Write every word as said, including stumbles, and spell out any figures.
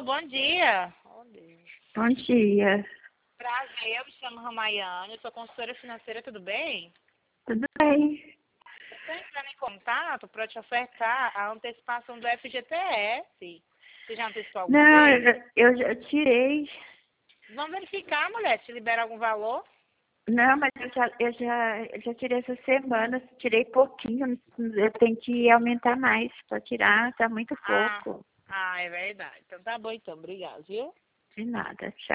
bom dia. Bom dia. Bom dia. Prazer, eu me chamo Ramayane, eu sou consultora financeira, tudo bem? Tudo bem? Estou entrando em contato para te ofertar a antecipação do F G T S. Você já antecipou alguma Não, vez? eu, eu já tirei. Vamos verificar, mulher, te libera algum valor? Não, mas eu já, eu já, eu já tirei essa semana, tirei pouquinho, eu tenho que aumentar mais para tirar, tá muito Ah, pouco. ah, é verdade. Então tá bom então, obrigado, viu? De nada, tchau.